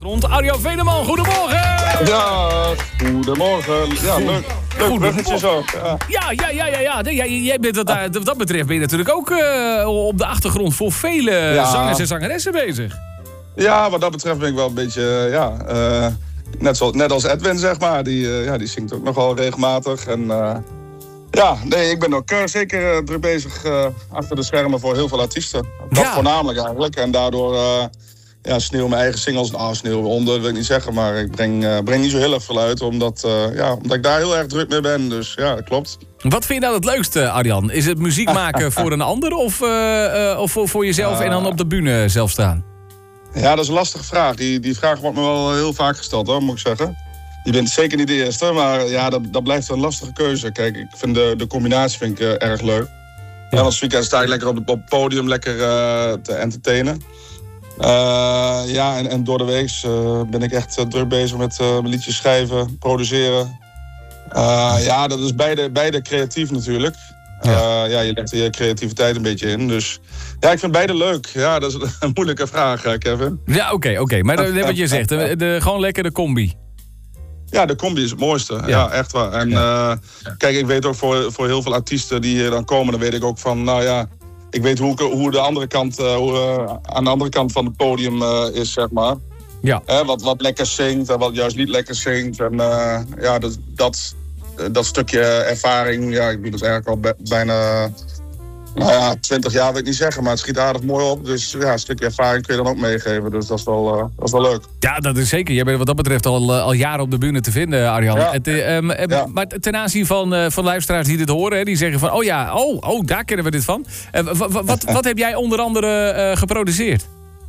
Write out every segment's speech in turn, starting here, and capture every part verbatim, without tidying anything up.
Rond Arjan Veneman, goedemorgen! Ja, goedemorgen. Ja, leuk. Leuk bruggetje zo. Ja, ja, ja, ja. ja, ja. Nee, jij, jij bent wat, uh, wat dat betreft ben je natuurlijk ook uh, op de achtergrond voor vele ja. zangers en zangeressen bezig. Ja, wat dat betreft ben ik wel een beetje, ja, uh, net, zo, net als Edwin, zeg maar. Die, uh, ja, die zingt ook nogal regelmatig. En uh, ja, nee, ik ben ook uh, zeker uh, druk bezig uh, achter de schermen voor heel veel artiesten. Dat ja. voornamelijk eigenlijk. En daardoor... Uh, Ja, sneeuw mijn eigen singles. Nou, sneeuw onder, wil ik niet zeggen. Maar ik breng, uh, breng niet zo heel erg veel uit. Omdat, uh, ja, omdat ik daar heel erg druk mee ben. Dus ja, dat klopt. Wat vind je nou het leukste, Arjan? Is het muziek maken voor een ander? Of, uh, uh, of voor, voor jezelf uh, en dan op de bühne zelf staan? Ja, dat is een lastige vraag. Die, die vraag wordt me wel heel vaak gesteld, hoor, moet ik zeggen. Je bent zeker niet de eerste. Maar ja, dat, dat blijft een lastige keuze. Kijk, ik vind de, de combinatie vind ik, uh, erg leuk. Ja, ja, als weekend sta ik lekker op het podium. Lekker uh, te entertainen. Uh, ja, en, en door de week uh, ben ik echt uh, druk bezig met uh, liedjes schrijven, produceren. Uh, ja, dat is beide, beide creatief natuurlijk. Uh, ja. ja, je legt je creativiteit een beetje in. Dus ja, ik vind beide leuk. Ja, dat is een moeilijke vraag, Kevin. Ja, oké, oké. Okay. Maar dat, wat je zegt, de, de, gewoon lekker de combi. Ja, de combi is het mooiste. Ja, ja echt waar. En uh, kijk, ik weet ook voor, voor heel veel artiesten die hier dan komen, dan weet ik ook van, nou ja... Ik weet hoe, hoe de andere kant, uh, hoe, uh, aan de andere kant van het podium uh, is, zeg maar. Ja. Uh, wat, wat lekker zingt en wat juist niet lekker zingt. En uh, ja, dat, dat, dat stukje ervaring, ja, ik doe dat eigenlijk al be- bijna... Nou ja, twintig jaar wil ik niet zeggen, maar het schiet aardig mooi op. Dus ja, een stukje ervaring kun je dan ook meegeven. Dus dat is wel, uh, dat is wel leuk. Ja, dat is zeker. Jij bent wat dat betreft al, uh, al jaren op de bühne te vinden, Arjan. Ja. Het, uh, um, uh, ja. Maar ten aanzien van, uh, van luisteraars die dit horen, hè, die zeggen van... Oh ja, oh, oh, daar kennen we dit van. Uh, w- w- wat, wat heb jij onder andere uh, geproduceerd?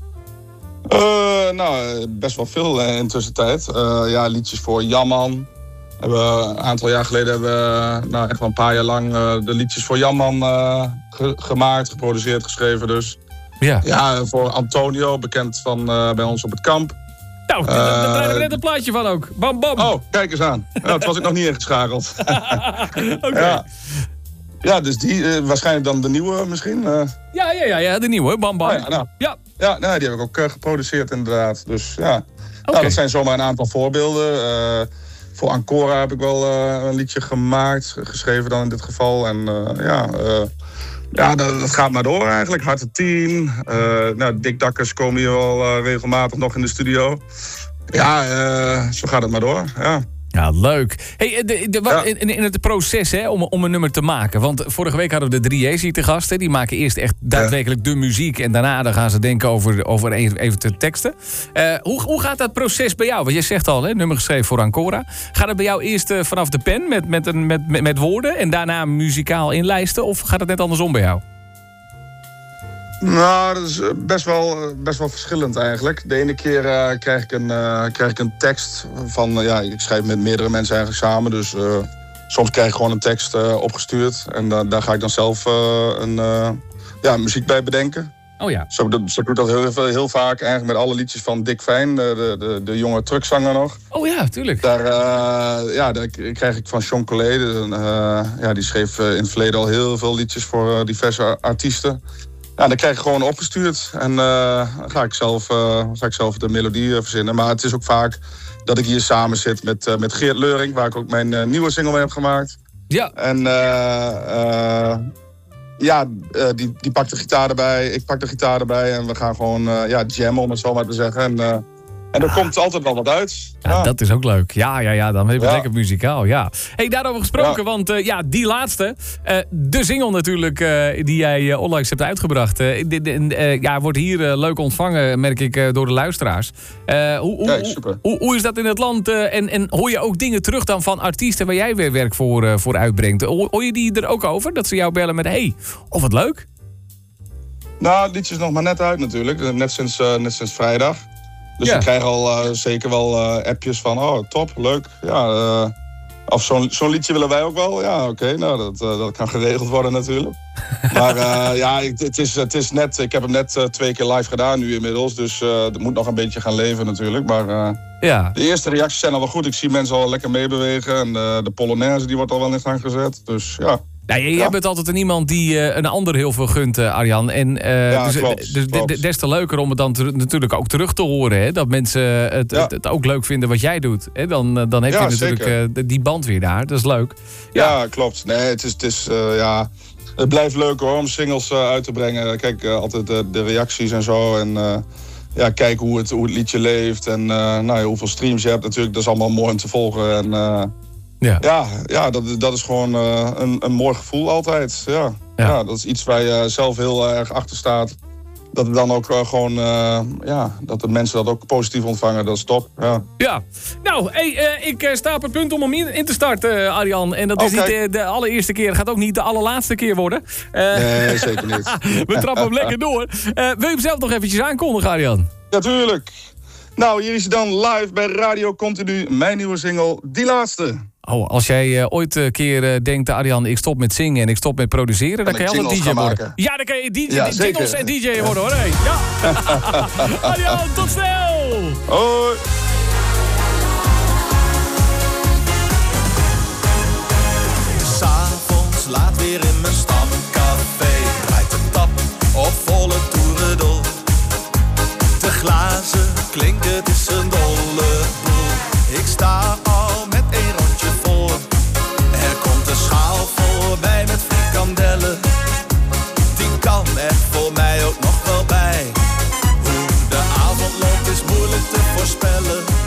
Uh, nou, best wel veel uh, in de tussentijd. Uh, ja, liedjes voor Jamman. We, een aantal jaar geleden hebben we nou, echt wel een paar jaar lang uh, de liedjes voor Jamman uh, ge- gemaakt, geproduceerd, geschreven dus. Ja, ja voor Antonio, bekend van uh, bij ons op het kamp. Nou, uh, daar draaien we net een plaatje van ook. Bam, bam. Oh, kijk eens aan. Nou, dat was ik nog niet ingeschakeld. Oké. Okay. Ja. ja, dus die, uh, waarschijnlijk dan de nieuwe misschien. Uh. Ja, ja, ja, ja, de nieuwe, bam, bam. Oh, ja, nou. ja. Ja, nou, die heb ik ook uh, geproduceerd inderdaad. Dus ja, okay. nou, dat zijn zomaar een aantal voorbeelden. Uh, Voor Ancora heb ik wel uh, een liedje gemaakt, geschreven dan in dit geval. En uh, ja, uh, ja dat, dat gaat maar door eigenlijk. Harte tien. Uh, nou, Dick Dakkers komen hier wel uh, regelmatig nog in de studio. Ja, uh, zo gaat het maar door, ja. Ja, leuk. Hey, de, de, wat, ja. in, in het proces hè, om, om een nummer te maken. Want vorige week hadden we de drie J's hier te gast. Hè, die maken eerst echt daadwerkelijk ja. de muziek. En daarna dan gaan ze denken over, over even de teksten. Uh, hoe, hoe gaat dat proces bij jou? Want je zegt al, hè, nummer geschreven voor Ancora. Gaat het bij jou eerst uh, vanaf de pen met, met, een, met, met, met woorden en daarna muzikaal inlijsten? Of gaat het net andersom bij jou? Nou, dat is best wel, best wel verschillend eigenlijk. De ene keer uh, krijg, ik een, uh, krijg ik een tekst van... Uh, ja, ik schrijf met meerdere mensen eigenlijk samen. Dus uh, soms krijg ik gewoon een tekst uh, opgestuurd. En uh, daar ga ik dan zelf uh, een uh, ja, muziek bij bedenken. Oh ja. Zo, zo doe ik dat heel, heel vaak eigenlijk met alle liedjes van Dick Fijn. De, de, de jonge truckzanger nog. Oh ja, tuurlijk. Daar, uh, ja, daar krijg ik van Sean Collet. Uh, ja, die schreef uh, in het verleden al heel veel liedjes voor uh, diverse artiesten. Ja, dan krijg ik gewoon opgestuurd en uh, dan ga ik, zelf, uh, ga ik zelf de melodie uh, verzinnen. Maar het is ook vaak dat ik hier samen zit met, uh, met Geert Leuring, waar ik ook mijn uh, nieuwe single mee heb gemaakt. Ja. En uh, uh, ja, uh, die, die pakt de gitaar erbij, ik pak de gitaar erbij en we gaan gewoon uh, ja, jammen, om het zo maar te zeggen. En, uh, En er ja. komt altijd wel wat uit. Ja, ja, dat is ook leuk. Ja, ja, ja, dan heb je ja. lekker muzikaal. Ja. Hey, daarover gesproken, ja. want uh, ja, die laatste, uh, de single natuurlijk, uh, die jij uh, onlangs hebt uitgebracht, uh, de, de, uh, ja, wordt hier uh, leuk ontvangen, merk ik, uh, door de luisteraars. Uh, hoe, hoe, ja, super. Hoe, hoe is dat in het land? Uh, en, en hoor je ook dingen terug dan van artiesten waar jij weer werk voor, uh, voor uitbrengt? Hoor, hoor je die er ook over? Dat ze jou bellen met, hey, oh wat leuk? Nou, het liedje is nog maar net uit natuurlijk. Net sinds, uh, net sinds vrijdag. Dus ja. ik krijg al uh, zeker wel uh, appjes van, oh top, leuk. Ja, uh, of zo'n, zo'n liedje willen wij ook wel. Ja, oké, okay, nou dat, uh, dat kan geregeld worden natuurlijk. Maar uh, ja, het is, het is net, ik heb hem net uh, twee keer live gedaan nu inmiddels. Dus uh, het moet nog een beetje gaan leven natuurlijk. Maar uh, ja. de eerste reacties zijn al wel goed. Ik zie mensen al lekker meebewegen. En uh, de Polonaise die wordt al wel in gang gezet. Dus ja. Nou, jij ja. bent altijd een iemand die uh, een ander heel veel gunt, uh, Arjan. En, uh, ja, dus klopt, dus klopt. des te leuker om het dan te, natuurlijk ook terug te horen. Hè? Dat mensen het, ja. het, het ook leuk vinden wat jij doet. Hè? Dan, uh, dan heb ja, je natuurlijk uh, die band weer daar. Dat is leuk. Ja, ja klopt. Nee, het is... Het is uh, ja... Het blijft leuk hoor, om singles uh, uit te brengen. Kijk, uh, altijd uh, de reacties en zo. En uh, ja, kijk hoe het, hoe het liedje leeft. En uh, nou, ja, hoeveel streams je hebt natuurlijk. Dat is allemaal mooi om te volgen. En uh, ja, ja, ja dat, dat is gewoon uh, een, een mooi gevoel altijd. Ja. Ja. Ja, dat is iets waar je zelf heel uh, erg achter staat. Dat het dan ook uh, gewoon, uh, ja, dat de mensen dat ook positief ontvangen, dat is top. Ja, ja. Nou, hey, uh, ik uh, sta op het punt om hem in, in te starten, uh, Arjan. En dat oh, is niet de, de allereerste keer, gaat ook niet de allerlaatste keer worden. Uh, nee, zeker niet. We trappen hem lekker door. Uh, wil je hem zelf nog eventjes aankondigen, Arjan? Ja, tuurlijk. Nou, hier is hij dan live bij Radio Continu, mijn nieuwe single, Die Laatste. Oh, als jij uh, ooit een keer uh, denkt, Arjan, ik stop met zingen en ik stop met produceren, dan kan je al een D J worden. Maken. Ja, dan kan je D J, ja, jingles en D J worden, hoor. Hey. Ja. Arjan, tot snel! Hoi! S'avonds laat weer in mijn stamcafé, draait de tap op volle toeren door. De glazen klinken, het is een dolle boel. Ik sta al met één rondje voor. Er komt een schaal voorbij met frikandellen. Die kan er voor mij ook nog wel bij. Hoe de avond loopt is moeilijk te voorspellen.